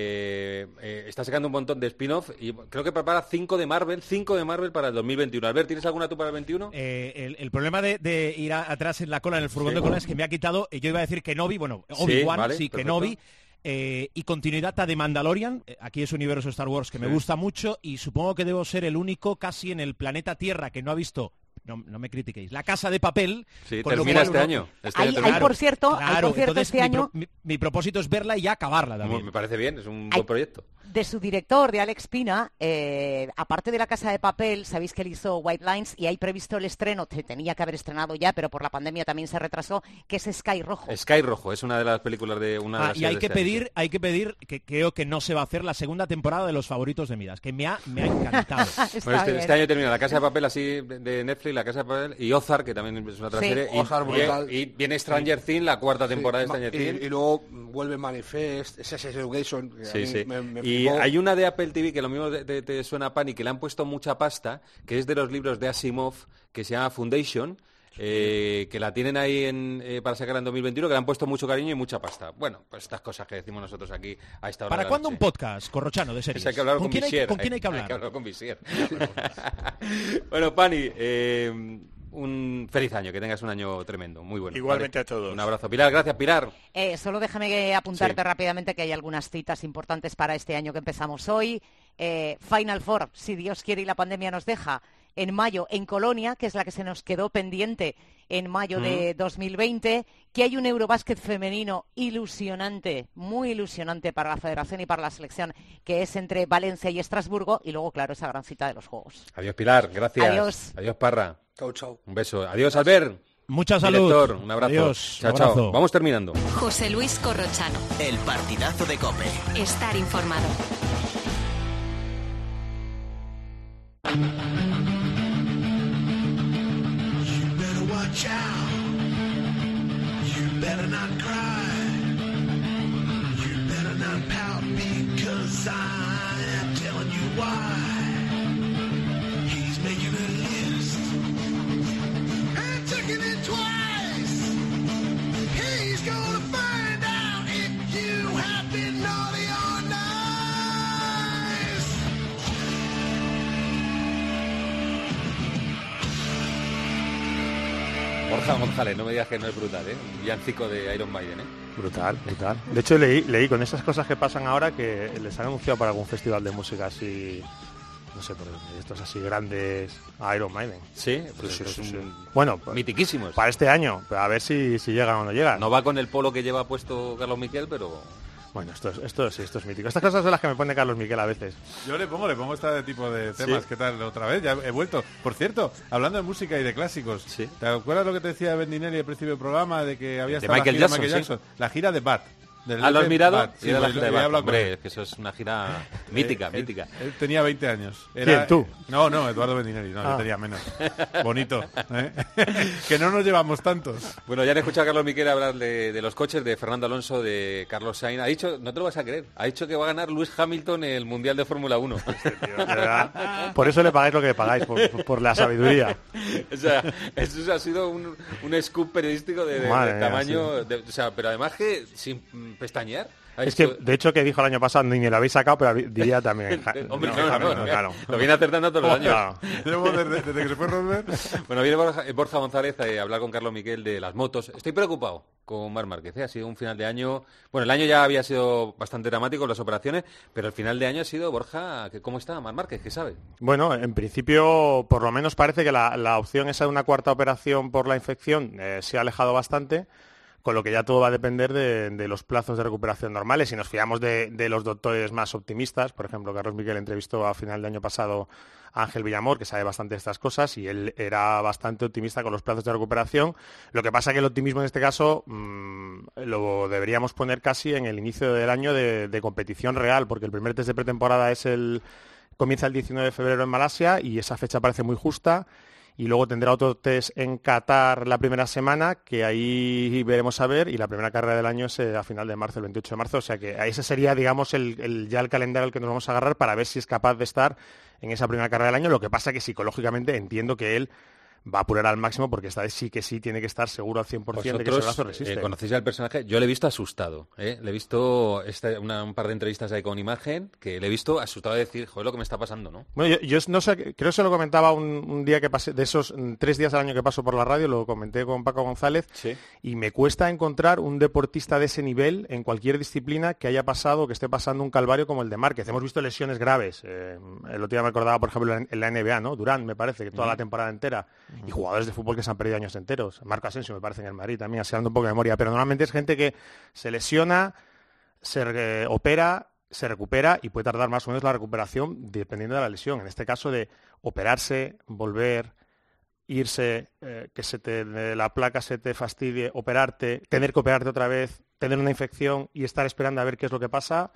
Eh, eh, está sacando un montón de spin-off y creo que prepara cinco de Marvel, cinco de Marvel para el dos mil veintiuno. Albert, ¿tienes alguna tú para el veintiuno? Eh, el, el problema de, de ir a- atrás en la cola, en el furgón Sí. de cola, es que me ha quitado, eh, yo iba a decir Kenobi, bueno, Obi-Wan, vale, sí, perfecto. Kenobi, eh, y continuidad a The Mandalorian, eh, aquí es universo Star Wars que me Sí. gusta mucho, y supongo que debo ser el único casi en el planeta Tierra que no ha visto, no, no me critiquéis, La Casa de Papel. Sí, con lo termina cual este uno- año. Este Ahí- año ahí, termina. por cierto, ahí, Claro, por cierto, entonces este mi, año... pro- mi- mi propósito es verla y acabarla también. Me parece bien, es un Hay- buen proyecto. De su director, de Alex Pina, eh, aparte de La Casa de Papel, sabéis que él hizo White Lines, y hay previsto el estreno, se tenía que haber estrenado ya, pero por la pandemia también se retrasó, que es Sky Rojo. Sky Rojo, es una de las películas de una de Ah, las y hay series que de este año, pedir, hay que pedir que creo que no se va a hacer la segunda temporada de Los Favoritos de Midas, que me ha, me ha encantado. Está Bueno, este, bien. este año termina La Casa de Papel así de de Netflix, La Casa de Papel y Ozark, que también es una otra Sí. serie. Y, Ozark, brutal. y- y viene Stranger Things, la cuarta temporada Sí, de Stranger y, Things. y luego vuelve Manifest, ese es Education. que a Sí, mí sí. me- me Y flipó. hay una de Apple T V que lo mismo te, te- te suena a Pani, que le han puesto mucha pasta, que es de los libros de Asimov, que se llama Foundation, eh, que la tienen ahí en, eh, para sacarla en dos mil veintiuno, que le han puesto mucho cariño y mucha pasta. Bueno, pues estas cosas que decimos nosotros aquí a esta hora ¿Para de la cuándo un noche. podcast, Corrochano, de series? Pues hay que hablar ¿Con, con, quién hay, Visier. ¿Con quién hay que hablar? Hay que hablar con Visier. Bueno, Pani, eh, un feliz año, que tengas un año tremendo, muy bueno. Igualmente ¿vale? a todos. Un abrazo. Pilar, gracias, Pilar. Eh, solo déjame que apuntarte Sí. rápidamente que hay algunas citas importantes para este año que empezamos hoy. Eh, Final Four, si Dios quiere y la pandemia nos deja, en mayo en Colonia, que es la que se nos quedó pendiente en mayo de dos mil veinte, que hay un Eurobásquet femenino ilusionante, muy ilusionante para la federación y para la selección, que es entre Valencia y Estrasburgo, y luego, claro, esa gran cita de los Juegos. Adiós, Pilar, gracias. Adiós. Adiós, Parra. Chau, chau. Un beso. Adiós, Albert. Mucha salud. Director, un abrazo. Adiós, Chao, un chao. abrazo. Vamos terminando. José Luis Corrochano. El partidazo de COPE. Estar informado. You better watch out. You better not cry. You better not pout because I am telling you why. He's making a list and checking it twice. He's gonna find out if you have been naughty or nice. Borja González, no me digas que no es brutal, ¿eh? Un villancico de Iron Maiden, ¿eh? Brutal, brutal. De hecho, leí, leí con esas cosas que pasan ahora que les han anunciado para algún festival de música así, no sé, por estos así grandes, a Iron Maiden. Sí, pues Sí, es sí, un... sí. Bueno, pues, mitiquísimos. para este año, pero a ver si, si llegan o no llegan. No va con el polo que lleva puesto Carlos Miquel, pero... Bueno, esto, es- esto sí, esto es mítico. Estas cosas son las que me pone Carlos Miquel a veces. Yo le pongo, le pongo este tipo de temas. Sí. ¿Qué tal? Otra vez, ya he vuelto. Por cierto, hablando de música y de clásicos, Sí. ¿te acuerdas lo que te decía Bendinelli al principio del programa de que había De estado Michael la gira Jackson, Michael sí. Jackson? La gira de Bat. Del ¿Ah, lo has L P mirado? Bat. Sí, Era la pues, gira de he Bat. hablado con Hombre, él. que eso es una gira mítica, Eh, él- mítica. Él, tenía veinte años. ¿Quién, tú? No, no, Eduardo Bendinelli. No, Ah. yo tenía menos. Bonito. ¿eh? Que no nos llevamos tantos. Bueno, ya han escuchado a Carlos Miquel hablar de, de los coches, de Fernando Alonso, de Carlos Sainz. Ha dicho, no te lo vas a creer, ha dicho que va a ganar Lewis Hamilton el Mundial de Fórmula uno. De verdad. Por eso le pagáis lo que pagáis, por, por- por la sabiduría. O sea, eso ha sido un, un scoop periodístico de, de- Madre de mía, tamaño... de- o sea, pero además que sin mm, pestañear. Ha Es hecho- que, de hecho, que dijo el año pasado, ni me lo habéis sacado, pero diría también... Hombre, no, no, no, no, no, claro. lo viene acertando todos los años. Claro. Llevo desde, desde que se fue Rosberg. Bueno, viene Borja, Borja González a hablar con Carlos Miquel de las motos. Estoy preocupado con Marc Márquez, ¿eh? Ha sido un final de año... Bueno, el año ya había sido bastante dramático, las operaciones, pero el final de año ha sido, Borja, que ¿cómo está Marc Márquez? ¿Qué sabe? Bueno, en principio, por lo menos parece que la, la opción esa de una cuarta operación por la infección eh, se ha alejado bastante, con lo que ya todo va a depender de, de los plazos de recuperación normales. Si nos fiamos de, de los doctores más optimistas, por ejemplo, Carlos Miquel entrevistó a final de año pasado a Ángel Villamor, que sabe bastante de estas cosas, y él era bastante optimista con los plazos de recuperación. Lo que pasa que el optimismo en este caso mmm, lo deberíamos poner casi en el inicio del año de, de competición real, porque el primer test de pretemporada es el comienza el diecinueve de febrero en Malasia y esa fecha parece muy justa. Y luego tendrá otro test en Qatar la primera semana, que ahí veremos a ver, y la primera carrera del año es eh, a final de marzo, el veintiocho de marzo, o sea que ese sería, digamos, el, el, ya el calendario al que nos vamos a agarrar para ver si es capaz de estar en esa primera carrera del año. Lo que pasa que psicológicamente entiendo que él va a apurar al máximo, porque esta vez sí que sí tiene que estar seguro al cien por ciento de que ese brazo resiste. Eh, conocéis al personaje, yo le he visto asustado, ¿eh? Le he visto esta, una, un par de entrevistas ahí con imagen, que le he visto asustado de decir, joder, lo que me está pasando, ¿no? Bueno, yo, yo no sé, creo que se lo comentaba un, un día que pasé, de esos mm, tres días al año que paso por la radio, lo comenté con Paco González, Sí. y me cuesta encontrar un deportista de ese nivel en cualquier disciplina que haya pasado, que esté pasando un calvario como el de Márquez. Hemos visto lesiones graves, eh, el otro día me acordaba, por ejemplo, en, en la N B A, ¿no? Durant, me parece, que toda Ujú. la temporada entera, y jugadores de fútbol que se han perdido años enteros. Marco Asensio, me parece, en el Madrid también, así dando un poco de memoria, pero normalmente es gente que se lesiona, se eh, opera, se recupera y puede tardar más o menos la recuperación dependiendo de la lesión. En este caso de operarse, volver, irse, eh, que se te, la placa se te fastidie, operarte, tener que operarte otra vez, tener una infección y estar esperando a ver qué es lo que pasa.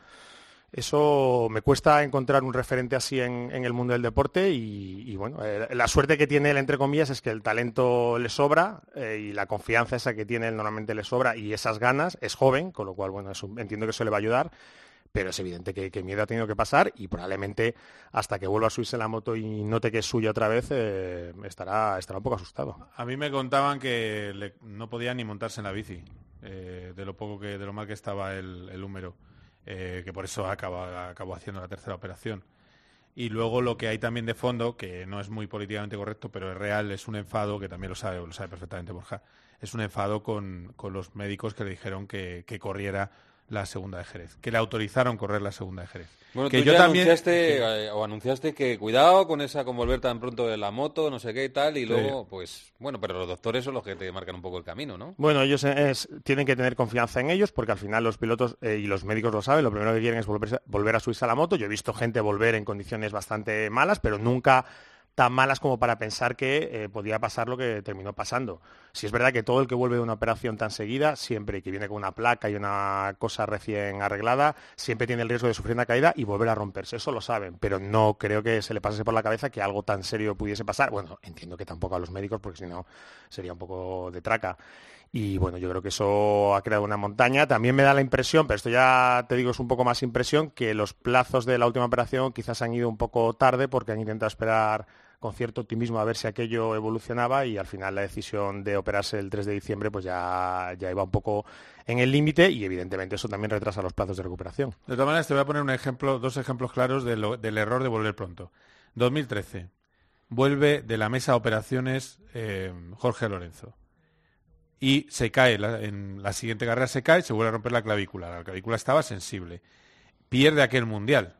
Eso me cuesta encontrar un referente así en, en el mundo del deporte y, y bueno, eh, la suerte que tiene él, entre comillas, es que el talento le sobra eh, y la confianza esa que tiene él normalmente le sobra y esas ganas, es joven, con lo cual, bueno, eso, entiendo que eso le va a ayudar, pero es evidente que, que miedo ha tenido que pasar y probablemente hasta que vuelva a subirse en la moto y note que es suya otra vez, eh, estará, estará un poco asustado. A mí me contaban que le- no podía ni montarse en la bici, eh, de lo poco que, de lo mal que estaba el, el húmero. Eh, que por eso acabó, acabó haciendo la tercera operación. Y luego lo que hay también de fondo, que no es muy políticamente correcto, pero es real, es un enfado, que también lo sabe, lo sabe perfectamente Borja, es un enfado con, con los médicos que le dijeron que, que corriera la segunda de Jerez, que le autorizaron correr la segunda de Jerez. Bueno, que tú yo ya también anunciaste, eh, o anunciaste que cuidado con esa, con volver tan pronto de la moto, no sé qué y tal, y Sí. luego, pues, bueno, pero los doctores son los que te marcan un poco el camino, ¿no? Bueno, ellos es- tienen que tener confianza en ellos porque al final los pilotos eh, y los médicos lo saben, lo primero que quieren es volverse- volver a subirse a la moto. Yo he visto gente volver en condiciones bastante malas, pero nunca tan malas como para pensar que eh, podía pasar lo que terminó pasando. Si es verdad que todo el que vuelve de una operación tan seguida, siempre que viene con una placa y una cosa recién arreglada, siempre tiene el riesgo de sufrir una caída y volver a romperse. Eso lo saben, pero no creo que se le pasase por la cabeza que algo tan serio pudiese pasar. Bueno, entiendo que tampoco a los médicos, porque si no sería un poco de traca. Y bueno, yo creo que eso ha creado una montaña. También me da la impresión, pero esto ya te digo es un poco más impresión, que los plazos de la última operación quizás han ido un poco tarde porque han intentado esperar con cierto optimismo a ver si aquello evolucionaba y al final la decisión de operarse el tres de diciembre pues ya, ya iba un poco en el límite y evidentemente eso también retrasa los plazos de recuperación. De todas maneras, te voy a poner un ejemplo, dos ejemplos claros de lo- del error de volver pronto. dos mil trece. Vuelve de la mesa de operaciones eh, Jorge Lorenzo. Y se cae, la- en la siguiente carrera se cae y se vuelve a romper la clavícula. La clavícula estaba sensible. Pierde aquel mundial.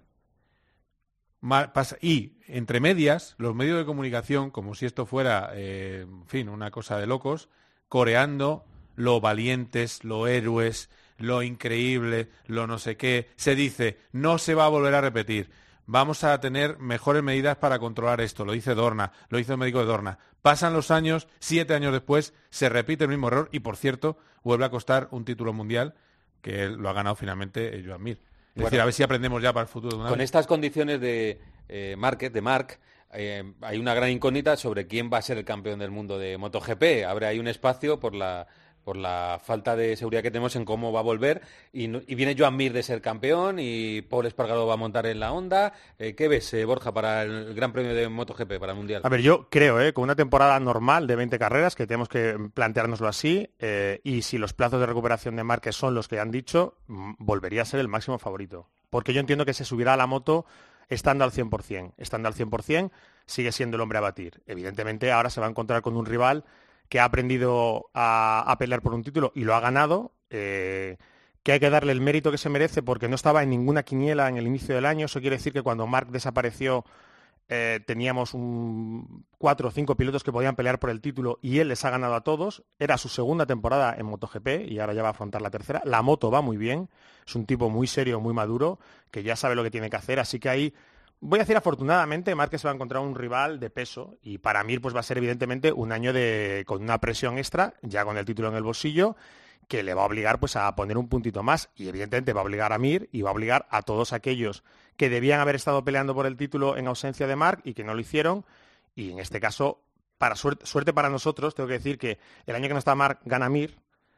Ma- pasa- y, entre medias, los medios de comunicación, como si esto fuera, eh, en fin, una cosa de locos, coreando lo valientes, lo héroes, lo increíble, lo no sé qué. Se dice, no se va a volver a repetir. Vamos a tener mejores medidas para controlar esto. Lo dice Dorna, lo dice el médico de Dorna. Pasan los años, siete años después, se repite el mismo error y, por cierto, vuelve a costar un título mundial que él lo ha ganado finalmente eh, Joan Mir. Es Bueno, decir, a ver si aprendemos ya para el futuro. De una Con vez. estas condiciones de eh, Márquez, de Marc, eh, hay una gran incógnita sobre quién va a ser el campeón del mundo de MotoGP. Habrá ahí un espacio por la por la falta de seguridad que tenemos en cómo va a volver. Y, no, y viene Joan Mir de ser campeón y Paul Espargaró va a montar en la Honda. Eh, ¿Qué ves, eh, Borja, para el Gran Premio de MotoGP, para el Mundial? A ver, yo creo, ¿eh? con una temporada normal de veinte carreras, que tenemos que planteárnoslo así, eh, y si los plazos de recuperación de Márquez son los que han dicho, volvería a ser el máximo favorito. Porque yo entiendo que se subirá a la moto estando al cien por ciento. Estando al cien por ciento sigue siendo el hombre a batir. Evidentemente ahora se va a encontrar con un rival que ha aprendido a, a pelear por un título y lo ha ganado, eh, que hay que darle el mérito que se merece porque no estaba en ninguna quiniela en el inicio del año. Eso quiere decir que cuando Marc desapareció eh, teníamos un cuatro o cinco pilotos que podían pelear por el título y él les ha ganado a todos. Era su segunda temporada en MotoGP y ahora ya va a afrontar la tercera. La moto va muy bien, es un tipo muy serio, muy maduro, que ya sabe lo que tiene que hacer, así que ahí, voy a decir afortunadamente, Márquez se va a encontrar un rival de peso y para Mir pues va a ser evidentemente un año de, con una presión extra, ya con el título en el bolsillo, que le va a obligar pues a poner un puntito más y evidentemente va a obligar a Mir y va a obligar a todos aquellos que debían haber estado peleando por el título en ausencia de Marc y que no lo hicieron, y en este caso, para suerte, suerte para nosotros, tengo que decir que el año que no está Marc gana Mir,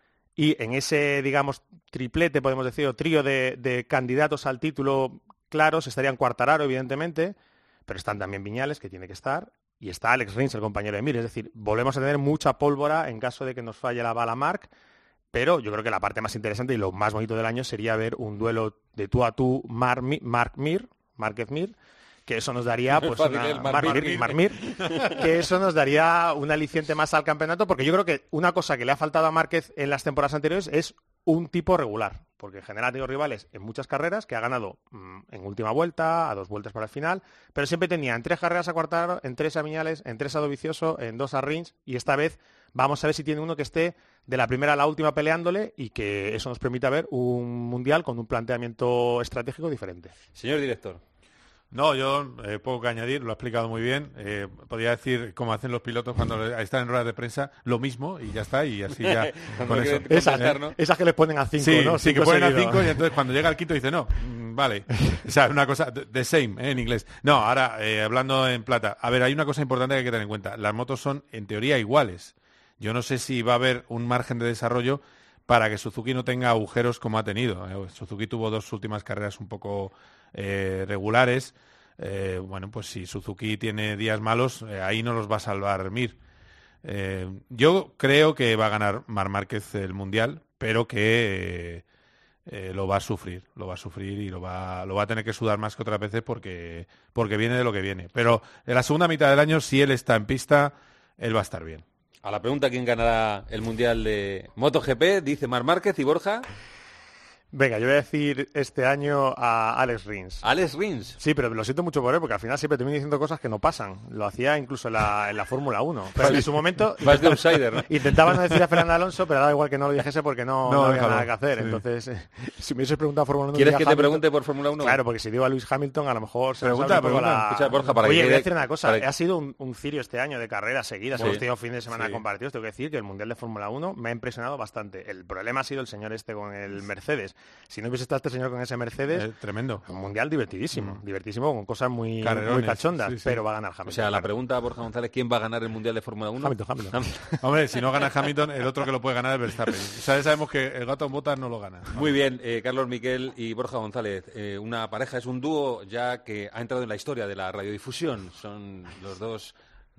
y en ese, digamos, triplete, podemos decir, o trío de, de candidatos al título claros, estarían Quartararo, evidentemente, pero están también Viñales, que tiene que estar, y está Alex Rins, el compañero de Mir, es decir, volvemos a tener mucha pólvora en caso de que nos falle la bala Marc. Pero yo creo que la parte más interesante y lo más bonito del año sería ver un duelo de tú a tú Marc Mir, Márquez Mir, que eso nos daría pues una, Marc Mir, Marc Mir, que eso nos daría un aliciente más al campeonato, porque yo creo que una cosa que le ha faltado a Márquez en las temporadas anteriores es un tipo regular, porque en general ha tenido rivales en muchas carreras que ha ganado mmm, en última vuelta, a dos vueltas para el final, pero siempre tenía en tres carreras a Quartararo, en tres a Viñales, en tres a Dovizioso, en dos a Rins, y esta vez vamos a ver si tiene uno que esté de la primera a la última peleándole y que eso nos permita ver un mundial con un planteamiento estratégico diferente. Señor director. No, yo eh, poco que añadir, lo ha explicado muy bien. Eh, podría decir, como hacen los pilotos cuando están en ruedas de prensa, lo mismo y ya está, y así ya con eso. Esas, ¿eh? ¿no? Esas que les ponen a cinco, sí, ¿no? Sí, cinco que ponen seguido. a cinco y entonces cuando llega el quinto dice, no, mmm, vale. O sea, una cosa, the same, ¿eh? En inglés. No, ahora, eh, hablando en plata. A ver, hay una cosa importante que hay que tener en cuenta. Las motos son, en teoría, iguales. Yo no sé si va a haber un margen de desarrollo para que Suzuki no tenga agujeros como ha tenido. Eh, Suzuki tuvo dos últimas carreras un poco eh, regulares. Eh, bueno, pues si Suzuki tiene días malos, eh, ahí no los va a salvar Mir. Eh, yo creo que va a ganar Marc Márquez el Mundial, pero que eh, eh, lo va a sufrir, lo va a sufrir y lo va, lo va a tener que sudar más que otras veces porque, porque viene de lo que viene. Pero en la segunda mitad del año, si él está en pista, él va a estar bien. A la pregunta quién ganará el Mundial de MotoGP, dice Marc Márquez y Borja. Venga, yo voy a decir este año a Alex Rins. ¿Alex Rins? Sí, pero lo siento mucho por él, porque al final siempre termino diciendo cosas que no pasan. Lo hacía incluso en la, en la Fórmula uno. Pero en su momento... Vas de outsider, ¿no? Intentaba no decir a Fernando Alonso, pero da igual que no lo dijese porque no, no, no había nada que hacer. Sí. Entonces, eh, si me hubieses preguntado Fórmula uno... ¿Quieres que Hamilton, te pregunte por Fórmula uno? Claro, porque si digo a Lewis Hamilton, a lo mejor... Se pregunta, pregunta. La... Escucha, Borja, para Oye, que... voy a decir una cosa. Para... Ha sido un, un cirio este año de carreras seguidas. Sí. Hemos tenido fin de semana sí. compartidos. Tengo que decir que el Mundial de Fórmula uno me ha impresionado bastante. El problema ha sido el señor este con el Mercedes. Si no hubiese estado este señor con ese Mercedes, eh, tremendo, un mundial divertidísimo, mm. divertísimo con cosas muy, muy cachondas, sí, sí. pero va a ganar Hamilton. O sea, claro. La pregunta a Borja González, ¿quién va a ganar el mundial de Fórmula uno? Hamilton, Hamilton. Hombre, si no gana Hamilton, el otro que lo puede ganar es Verstappen. ¿Sabes? Sabemos que el gato en botas no lo gana. ¿No? Muy bien, eh, Carlos Miquel y Borja González, eh, una pareja, es un dúo ya que ha entrado en la historia de la radiodifusión. Son los dos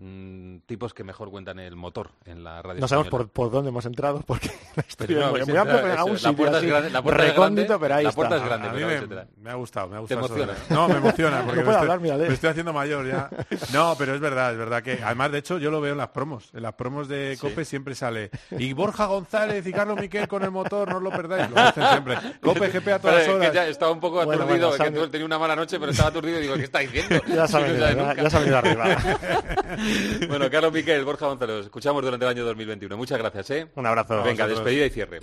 tipos que mejor cuentan el motor en la radio. No sabemos por, por dónde hemos entrado porque la historia no, es muy amplia, pero en algún sitio así, la puerta recóndito, pero ahí la está. puerta es grande. A, a mí me, me ha gustado, me ha gustado. ¿Te emociona? No, me emociona porque no me, estoy, hablar, mira, me estoy haciendo mayor ya. No, pero es verdad, es verdad que además de hecho yo lo veo en las promos. En las promos de Cope ¿Sí? siempre sale y Borja González y Carlos Miquel con el motor, no os lo perdáis. Lo hacen siempre. Cope G P a todas pero, horas. Que ya estaba un poco aturdido, bueno, bueno, que tú tenía una mala noche, pero estaba aturdido y digo, ¿qué está diciendo? Ya se ha venido, ya, ya se ha venido arriba. Bueno, Carlos Miquel, Borja González, los escuchamos durante el año dos mil veintiuno. Muchas gracias, ¿eh? Un abrazo. Venga, despedida y cierre.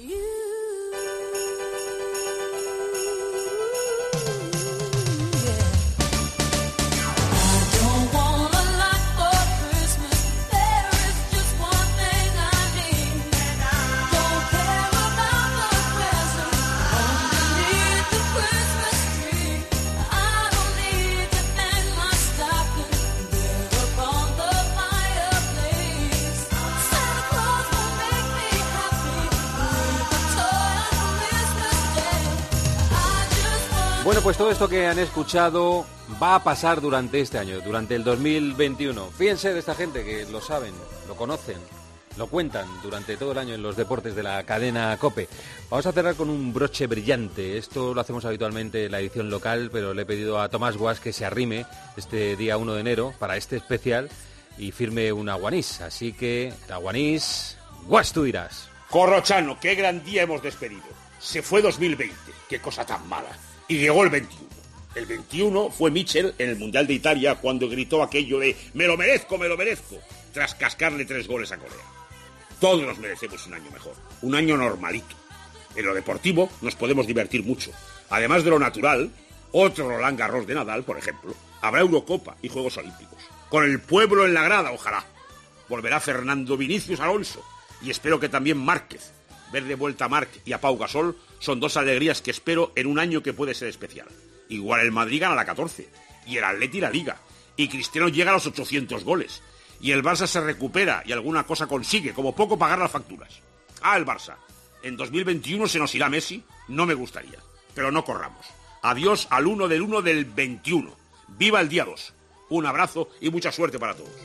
Bueno, pues todo esto que han escuchado va a pasar durante este año, durante el dos mil veintiuno. Fíjense de esta gente que lo saben, lo conocen, lo cuentan durante todo el año en los deportes de la cadena COPE. Vamos a cerrar con un broche brillante. Esto lo hacemos habitualmente en la edición local, pero le he pedido a Tomás Guas que se arrime este día uno de enero para este especial y firme un aguanís. Así que, aguanís, Guas, tú dirás. Corrochano, qué gran día hemos despedido. Se fue dos mil veinte, qué cosa tan mala. Y llegó el veintiuno. El veintiuno fue Mitchell en el Mundial de Italia cuando gritó aquello de «Me lo merezco, me lo merezco», tras cascarle tres goles a Corea. Todos nos merecemos un año mejor, un año normalito. En lo deportivo nos podemos divertir mucho. Además de lo natural, otro Roland Garros de Nadal, por ejemplo. Habrá Eurocopa y Juegos Olímpicos. Con el pueblo en la grada, ojalá. Volverá Fernando Vinicius Alonso. Y espero que también Márquez. Ver de vuelta a Marc y a Pau Gasol son dos alegrías que espero en un año que puede ser especial. Igual el Madrid gana la catorce, y el Atleti la Liga, y Cristiano llega a los ochocientos goles, y el Barça se recupera y alguna cosa consigue, como poco pagar las facturas. Ah, el Barça. En dos mil veintiuno se nos irá Messi, no me gustaría, pero no corramos. Adiós al uno del uno del veintiuno. ¡Viva el día dos! Un abrazo y mucha suerte para todos.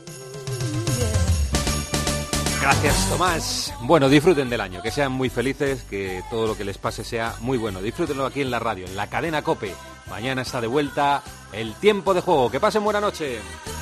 Gracias, Tomás. Bueno, disfruten del año, que sean muy felices, que todo lo que les pase sea muy bueno. Disfrútenlo aquí en la radio, en la cadena COPE. Mañana está de vuelta el tiempo de juego. Que pasen buena noche.